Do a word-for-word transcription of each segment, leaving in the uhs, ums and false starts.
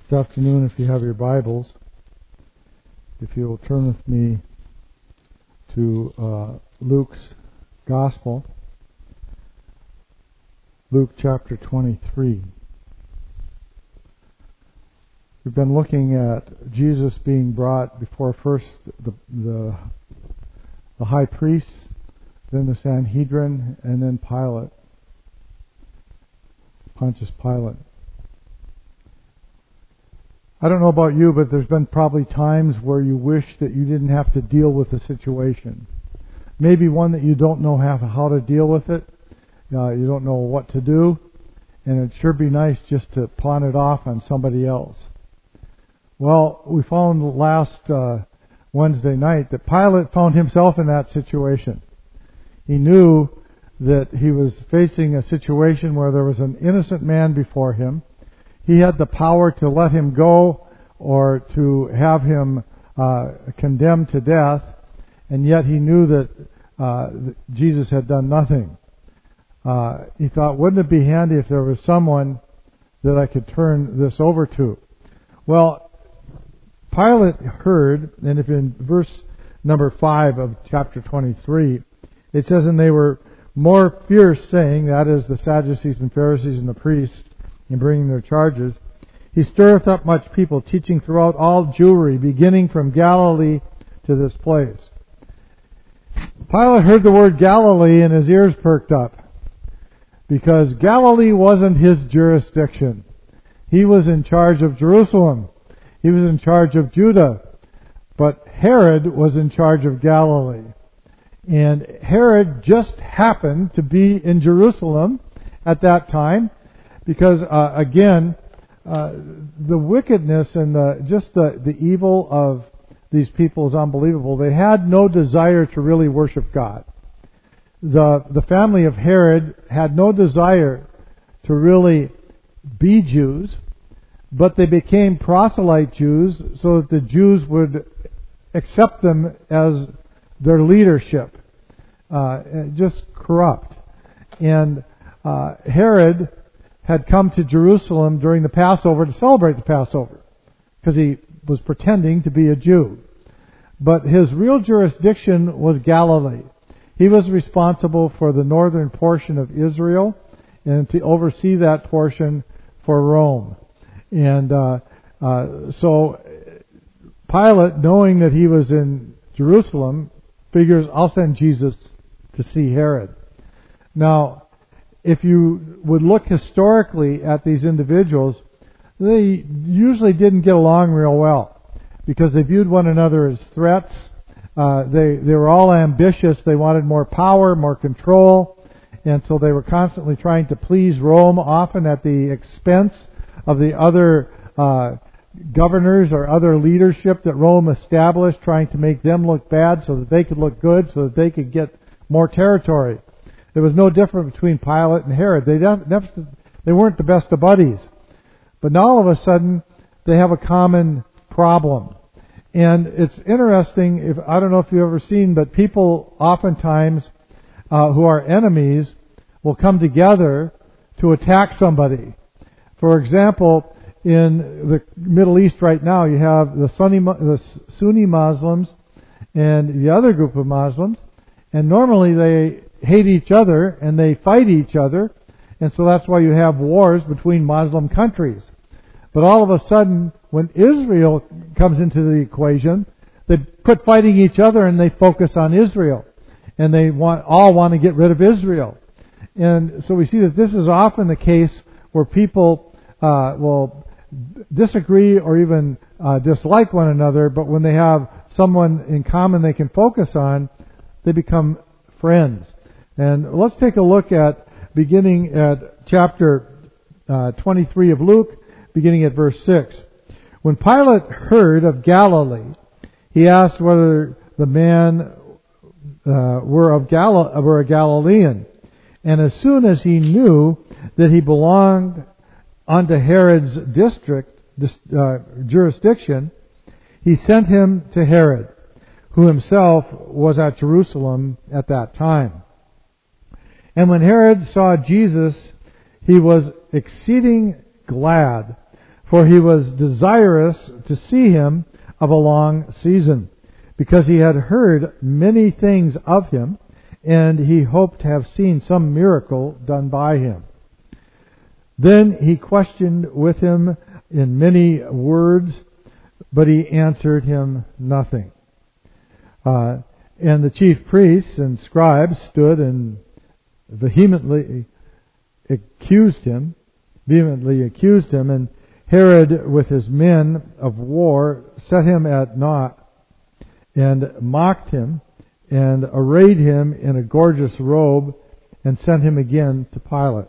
This afternoon, if you have your Bibles, if you will turn with me to uh, Luke's Gospel, Luke chapter twenty-three. We've been looking at Jesus being brought before first the, the, the high priest, then the Sanhedrin, and then Pilate, Pontius Pilate. I don't know about you, but there's been probably times where you wish that you didn't have to deal with the situation. Maybe one that you don't know how, how to deal with it. Uh, you don't know what to do. And it'd sure be nice just to pawn it off on somebody else. Well, we found last uh, Wednesday night that Pilate found himself in that situation. He knew that he was facing a situation where there was an innocent man before him. He had the power to let him go or to have him uh, condemned to death, and yet he knew that uh, Jesus had done nothing. Uh, he thought, wouldn't it be handy if there was someone that I could turn this over to? Well, Pilate heard, and if in verse number five of chapter twenty-three, it says, and they were more fierce, saying, that is, the Sadducees and Pharisees and the priests, in bringing their charges, he stirreth up much people, teaching throughout all Jewry, beginning from Galilee to this place. Pilate heard the word Galilee and his ears perked up, because Galilee wasn't his jurisdiction. He was in charge of Jerusalem. He was in charge of Judah. But Herod was in charge of Galilee. And Herod just happened to be in Jerusalem at that time, because, uh, again, uh, the wickedness and the, just the, the evil of these people is unbelievable. They had no desire to really worship God. The, the family of Herod had no desire to really be Jews, but they became proselyte Jews so that the Jews would accept them as their leadership. Uh, just corrupt. And uh, Herod had come to Jerusalem during the Passover to celebrate the Passover, because he was pretending to be a Jew. But his real jurisdiction was Galilee. He was responsible for the northern portion of Israel and to oversee that portion for Rome. And uh, uh, so Pilate, knowing that he was in Jerusalem, figures, I'll send Jesus to see Herod. Now, if you would look historically at these individuals, they usually didn't get along real well, because they viewed one another as threats. Uh, they, they were all ambitious. They wanted more power, more control, and so they were constantly trying to please Rome, often at the expense of the other uh, governors or other leadership that Rome established, trying to make them look bad so that they could look good, so that they could get more territory. There was no difference between Pilate and Herod. They never, they weren't the best of buddies. But now all of a sudden, they have a common problem. And it's interesting, if I don't know if you've ever seen, but people oftentimes uh, who are enemies will come together to attack somebody. For example, in the Middle East right now, you have the Sunni, the Sunni Muslims and the other group of Muslims, and normally they hate each other and they fight each other, and so that's why you have wars between Muslim countries. But all of a sudden, when Israel comes into the equation, they quit fighting each other and they focus on Israel, and they want all want to get rid of Israel. And so we see that this is often the case where people uh, will disagree or even uh, dislike one another, but when they have someone in common they can focus on, they become friends. And let's take a look at, beginning at chapter uh, twenty-three of Luke, beginning at verse six. When Pilate heard of Galilee, he asked whether the man uh, were of Gal- were a Galilean. And as soon as he knew that he belonged unto Herod's district uh, jurisdiction, he sent him to Herod, who himself was at Jerusalem at that time. And when Herod saw Jesus, he was exceeding glad, for he was desirous to see him of a long season, because he had heard many things of him, and he hoped to have seen some miracle done by him. Then he questioned with him in many words, but he answered him nothing. Uh, and the chief priests and scribes stood and vehemently accused him, vehemently accused him, and Herod with his men of war set him at naught and mocked him and arrayed him in a gorgeous robe and sent him again to Pilate.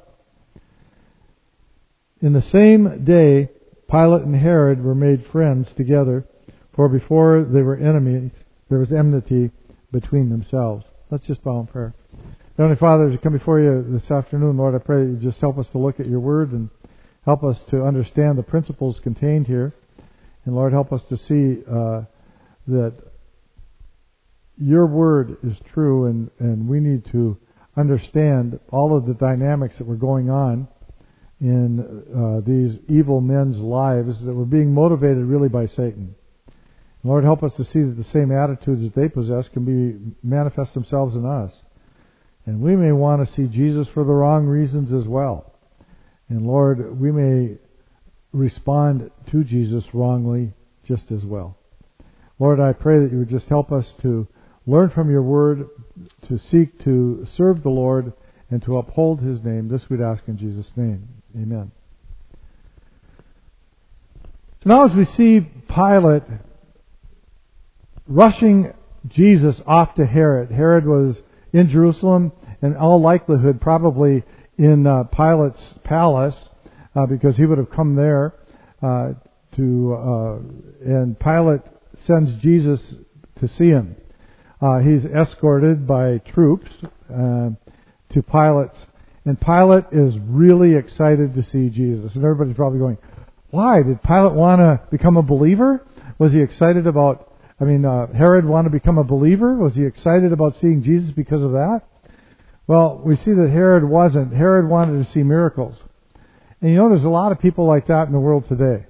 In the same day, Pilate and Herod were made friends together, for before they were enemies, there was enmity between themselves. Let's just bow in prayer. Heavenly Father, as we come before you this afternoon, Lord, I pray that you just help us to look at your word and help us to understand the principles contained here. And Lord, help us to see uh, that your word is true, and, and we need to understand all of the dynamics that were going on in uh, these evil men's lives that were being motivated really by Satan. Lord, help us to see that the same attitudes that they possess can be manifest themselves in us. And we may want to see Jesus for the wrong reasons as well. And Lord, we may respond to Jesus wrongly just as well. Lord, I pray that you would just help us to learn from your word, to seek to serve the Lord, and to uphold his name. This we'd ask in Jesus' name. Amen. So now as we see Pilate rushing Jesus off to Herod. Herod was in Jerusalem, in all likelihood probably in uh, Pilate's palace, uh, because he would have come there uh, to, uh, and Pilate sends Jesus to see him. Uh, he's escorted by troops uh, to Pilate's, and Pilate is really excited to see Jesus. And everybody's probably going, why? Did Pilate want to become a believer? Was he excited about I mean, uh, Herod wanted to become a believer? Was he excited about seeing Jesus because of that? Well, we see that Herod wasn't. Herod wanted to see miracles. And you know, there's a lot of people like that in the world today.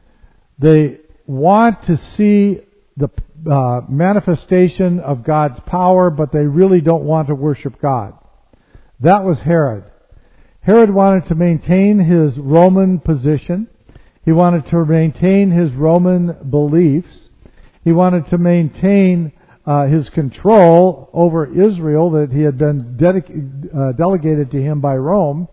They want to see the uh, manifestation of God's power, but they really don't want to worship God. That was Herod. Herod wanted to maintain his Roman position. He wanted to maintain his Roman beliefs. He wanted to maintain uh, his control over Israel that he had been dedic- uh, delegated to him by Rome.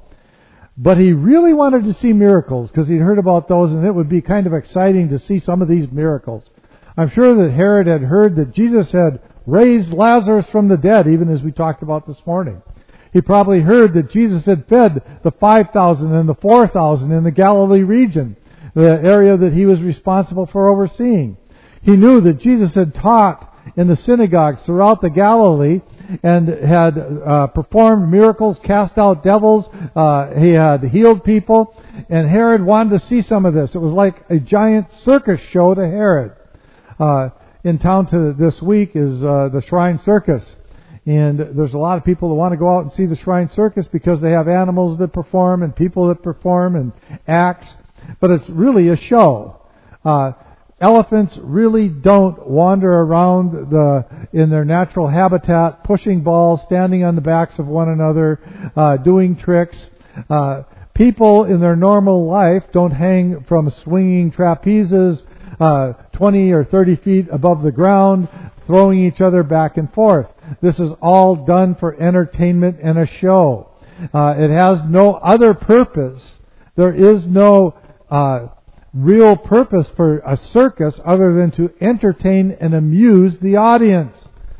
But he really wanted to see miracles because he'd heard about those, and it would be kind of exciting to see some of these miracles. I'm sure that Herod had heard that Jesus had raised Lazarus from the dead, even as we talked about this morning. He probably heard that Jesus had fed the five thousand and the four thousand in the Galilee region, the area that he was responsible for overseeing. He knew that Jesus had taught in the synagogues throughout the Galilee and had uh, performed miracles, cast out devils. Uh, he had healed people. And Herod wanted to see some of this. It was like a giant circus show to Herod. Uh, in town to this week is uh, the Shrine Circus. And there's a lot of people that want to go out and see the Shrine Circus because they have animals that perform and people that perform and acts. But it's really a show. Uh, Elephants really don't wander around the in their natural habitat, pushing balls, standing on the backs of one another, uh, doing tricks. Uh, people in their normal life don't hang from swinging trapezes uh, twenty or thirty feet above the ground, throwing each other back and forth. This is all done for entertainment and a show. Uh, it has no other purpose. There is no uh, real purpose for a circus other than to entertain and amuse the audience.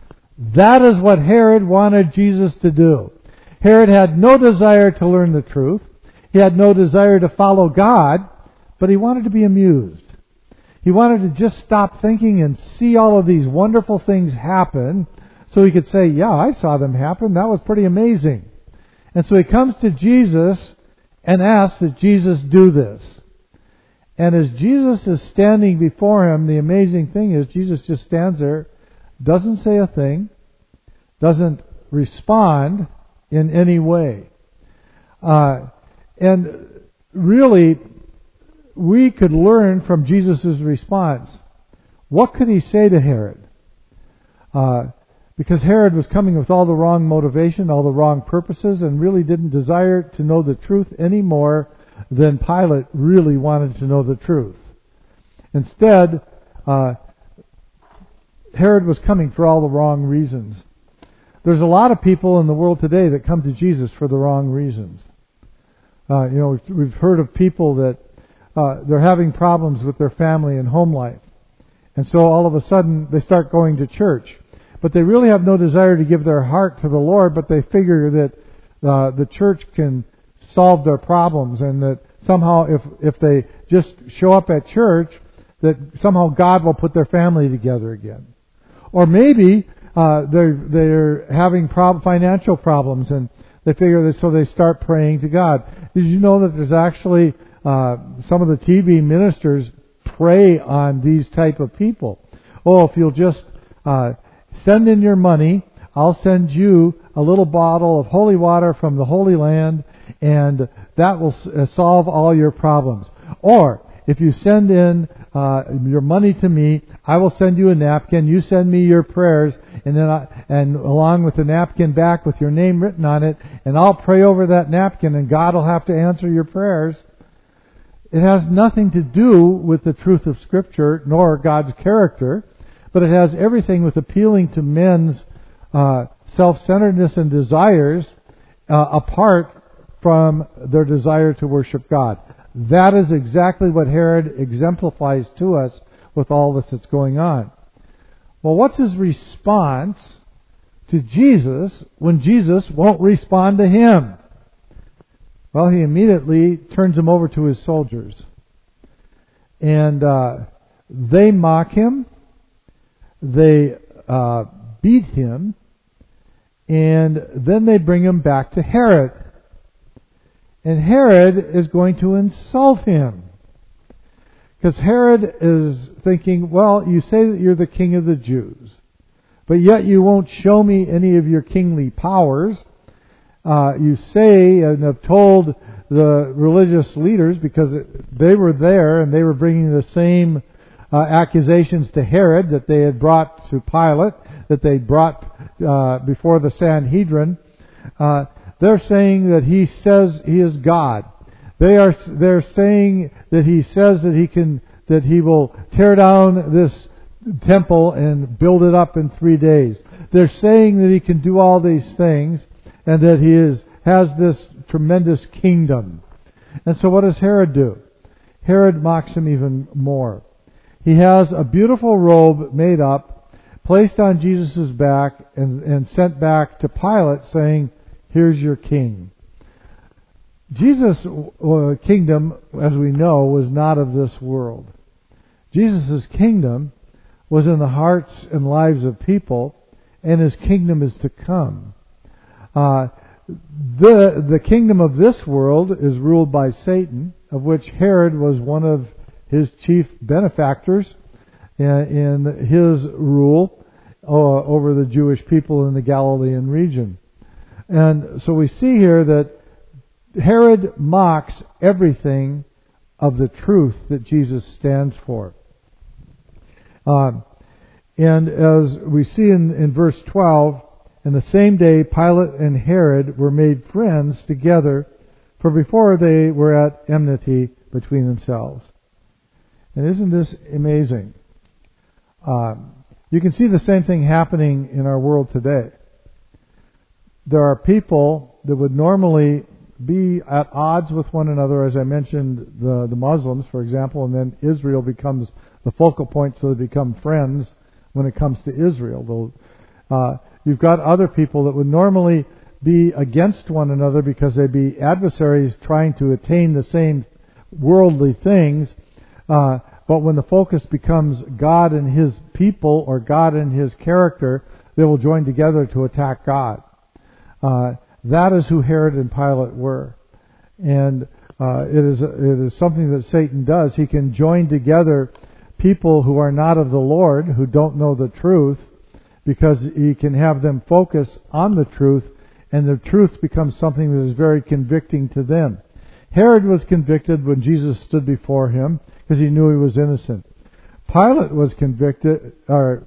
That is what Herod wanted Jesus to do. Herod had no desire to learn the truth. He had no desire to follow God, but he wanted to be amused. He wanted to just stop thinking and see all of these wonderful things happen so he could say, yeah, I saw them happen. That was pretty amazing. And so he comes to Jesus and asks that Jesus do this. And as Jesus is standing before him, the amazing thing is Jesus just stands there, doesn't say a thing, doesn't respond in any way. Uh, and really, we could learn from Jesus' response. What could he say to Herod? Uh, because Herod was coming with all the wrong motivation, all the wrong purposes, and really didn't desire to know the truth any more than Pilate really wanted to know the truth. Instead, uh, Herod was coming for all the wrong reasons. There's a lot of people in the world today that come to Jesus for the wrong reasons. Uh, you know, we've, we've heard of people that uh, they're having problems with their family and home life. And so all of a sudden they start going to church. But they really have no desire to give their heart to the Lord, but they figure that uh, the church can solve their problems, and that somehow if, if they just show up at church, that somehow God will put their family together again. Or maybe uh, they're, they're having prob- financial problems, and they figure that, so they start praying to God. Did you know that there's actually uh, some of the T V ministers prey on these type of people? Oh, if you'll just uh, send in your money, I'll send you a little bottle of holy water from the Holy Land, and that will s- solve all your problems. Or, if you send in uh, your money to me, I will send you a napkin. You send me your prayers, and then I, and along with the napkin back with your name written on it, and I'll pray over that napkin, and God will have to answer your prayers. It has nothing to do with the truth of Scripture, nor God's character, but it has everything with appealing to men's uh, self-centeredness and desires uh, apart from their desire to worship God. That is exactly what Herod exemplifies to us with all this that's going on. Well, what's his response to Jesus when Jesus won't respond to him? Well, he immediately turns him over to his soldiers. And uh, they mock him, they uh, beat him, and then they bring him back to Herod. And Herod is going to insult him. Because Herod is thinking, well, you say that you're the king of the Jews, but yet you won't show me any of your kingly powers. Uh, you say and have told the religious leaders, because they were there and they were bringing the same uh, accusations to Herod that they had brought to Pilate, that they brought uh, before the Sanhedrin. Uh, they're saying that he says he is God. They are they're saying that he says that he can that he will tear down this temple and build it up in three days. They're saying that he can do all these things, and that he is has this tremendous kingdom. And so what does Herod do? Herod mocks him even more. He has a beautiful robe made up, placed on Jesus' back, and, and sent back to Pilate, saying, "Here's your king." Jesus' uh, kingdom, as we know, was not of this world. Jesus' kingdom was in the hearts and lives of people, and his kingdom is to come. Uh, the the kingdom of this world is ruled by Satan, of which Herod was one of his chief benefactors in, in his rule uh, over the Jewish people in the Galilean region. And so we see here that Herod mocks everything of the truth that Jesus stands for. Um, and as we see in, in verse twelve, "In the same day Pilate and Herod were made friends together, for before they were at enmity between themselves." And isn't this amazing? Um, you can see the same thing happening in our world today. There are people that would normally be at odds with one another, as I mentioned, the, the Muslims, for example, and then Israel becomes the focal point, so they become friends when it comes to Israel. Uh, you've got other people that would normally be against one another because they'd be adversaries trying to attain the same worldly things, uh, but when the focus becomes God and His people, or God and His character, they will join together to attack God. Uh, that is who Herod and Pilate were. And uh, it is it is something that Satan does. He can join together people who are not of the Lord, who don't know the truth, because he can have them focus on the truth, and the truth becomes something that is very convicting to them. Herod was convicted when Jesus stood before him because he knew he was innocent. Pilate was convicted, or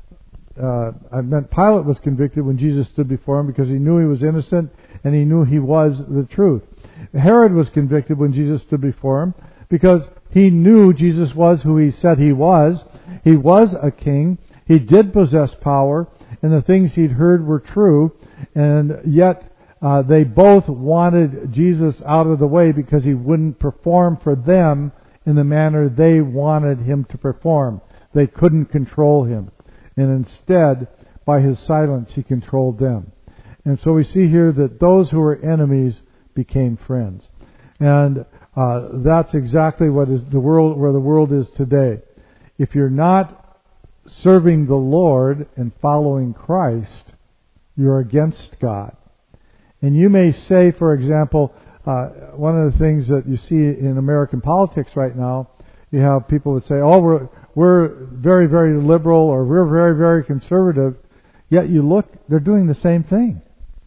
uh, I meant Pilate was convicted when Jesus stood before him because he knew he was innocent and he knew he was the truth. Herod was convicted when Jesus stood before him because he knew Jesus was who he said he was. He was a king. He did possess power, and the things he'd heard were true, and yet uh, they both wanted Jesus out of the way because he wouldn't perform for them in the manner they wanted him to perform. They couldn't control him. And instead, by his silence, he controlled them. And so we see here that those who were enemies became friends. And uh, that's exactly what is the world, where the world is today. If you're not serving the Lord and following Christ, you're against God. And you may say, for example, uh, one of the things that you see in American politics right now, you have people that say, oh, we're, we're very, very liberal, or we're very, very conservative. Yet you look, they're doing the same thing.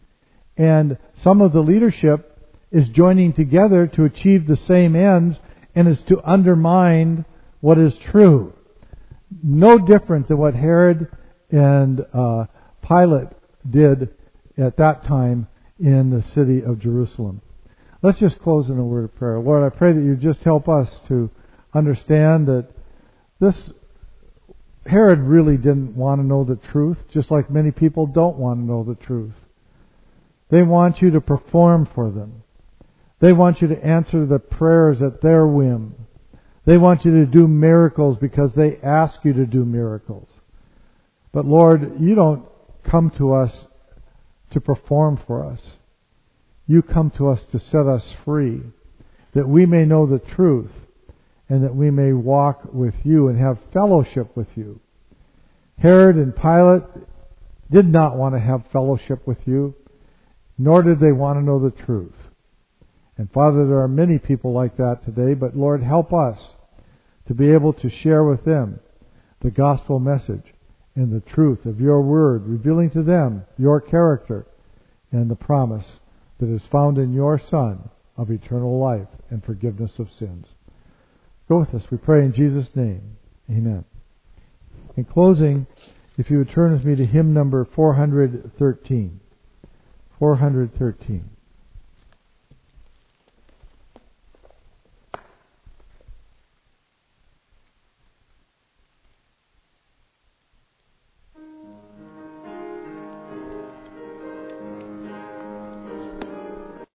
And some of the leadership is joining together to achieve the same ends, and is to undermine what is true. No different than what Herod and uh, Pilate did at that time in the city of Jerusalem. Let's just close in a word of prayer. Lord, I pray that you just help us to understand that this Herod really didn't want to know the truth, just like many people don't want to know the truth. They want you to perform for them. They want you to answer the prayers at their whim. They want you to do miracles because they ask you to do miracles. But Lord, you don't come to us to perform for us. You come to us to set us free, that we may know the truth and that we may walk with you and have fellowship with you. Herod and Pilate did not want to have fellowship with you, nor did they want to know the truth. And Father, there are many people like that today, but Lord, help us to be able to share with them the gospel message and the truth of your word, revealing to them your character and the promise that is found in your Son of eternal life and forgiveness of sins. Go with us, we pray in Jesus' name. Amen. In closing, if you would turn with me to hymn number four hundred thirteen. four hundred thirteen.